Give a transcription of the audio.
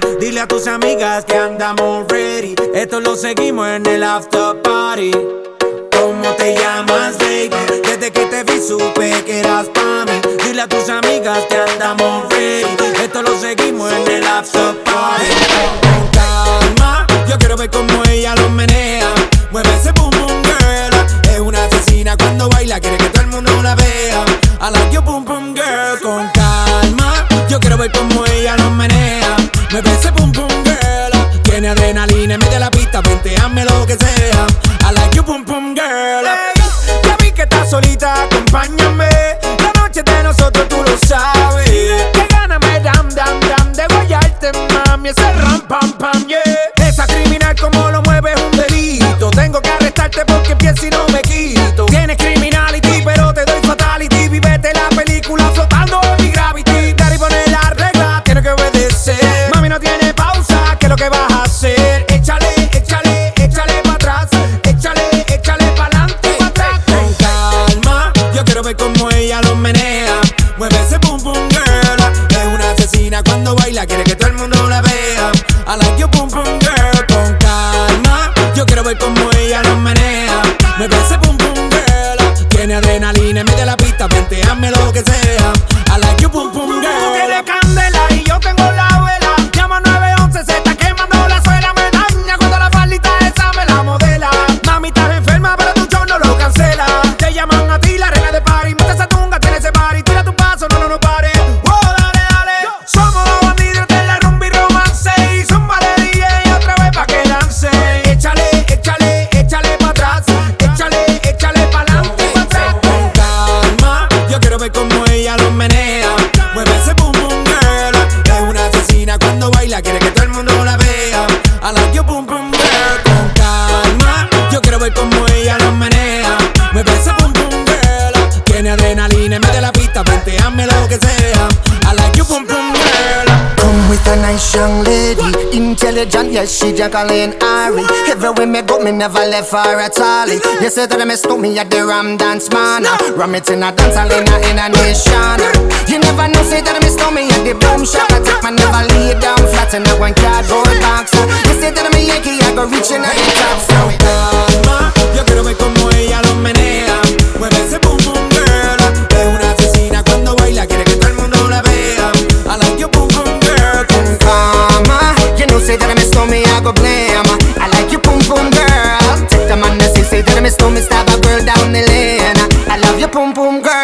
Dile a tus amigas que andamos ready. Esto lo seguimos en el after party. ¿Cómo te llamas, baby? Desde que te vi supe que eras pa' mí. Dile a tus amigas que andamos ready. Esto lo seguimos en el after party. Con calma, yo quiero ver cómo ella lo menea. Mueve ese boom boom girl. Es una asesina cuando baila, quiere que todo el mundo la vea. I like your boom boom girl. Con calma, yo quiero ver cómo ella lo menea. Mueve ese boom boom girl. Tiene adrenalina en medio de la pista, vente, hazme lo que sea. I like your boom boom girl. Hey, ya vi que estás solita, acompáñame. La noche de nosotros tú lo sabes. Que gana me dam de guayarte, mami. Ese ram pam pam, yeah. Esa criminal como lo mueve es un delito. Tengo que arrestarte porque pienso y no me quito. Tienes criminality pero te doy fatality. Vívete la película flotando en mi gravity. Daddy pone la regla, tiene que obedecer. Mami no tiene pausa, ¿qué es lo que vas a hacer? Échale, échale, échale pa' atrás. Échale, échale pa'lante, pa' atrás. Con calma, yo quiero ver cómo ella lo menea. Mueve ese boom boom girl. Es una asesina cuando baila, quiere que todo el mundo la vea. I like your boom boom girl. Con calma, yo quiero ver cómo ella lo menea. Mueve ese boom boom girl. Tiene adrenalina en medio de la pista, vente, hazme lo que sea. I like your boom boom girl. Tú tienes candela y yo tengo la vela. Llama 911, se está quemando la suela. Me daña cuando la faldita esa me la modela. Mami, estás enferma, pero tu show no lo cancela. Te llaman a ti la reina de party. Mete esa tunga, tiene ese party. Tira tu paso, no pare. Wow, dale, dale. Somos los bandidos de la rumba y romance. Y zumba de DJ otra vez pa' que lance. Échale, échale, échale pa' atrás. Échale, échale pa'lante, pa' atrás. Con calma, yo quiero ver cómo ella lo menea. Mueve ese boom boom girl. Es una asesina cuando baila, quiere que todo el mundo la vea. I like your boom boom girl. Con calma, yo quiero ver cómo ella lo menea. Mueve ese boom boom girl. Tiene adrenalina en medio de la pista, vente, hazme lo que sea. I like your boom boom girl. Come with a nice young lady, intelligent, yes, she Jacqueline Ari. Everywhere me go, me never left her at all. You say that me stole me at the Ram Dance Man. Ram it in a dance hall in a nation. You never know, say that me stole me at the Boom Shop. I take my never lay down flat in a one cardboard box. You say that me Yankee, I go reaching at the top. So calma, yo quiero ver cómo ella lo menea. Mueve ese boom boom girl. Es una asesina cuando baila, quiere que todo el mundo la vea. I like your boom boom girl. Con calma, you know say that me stole me, I go blame. I like you boom boom girl. Take the man that say that me stole me, stab a girl down the lane. I love you boom boom girl.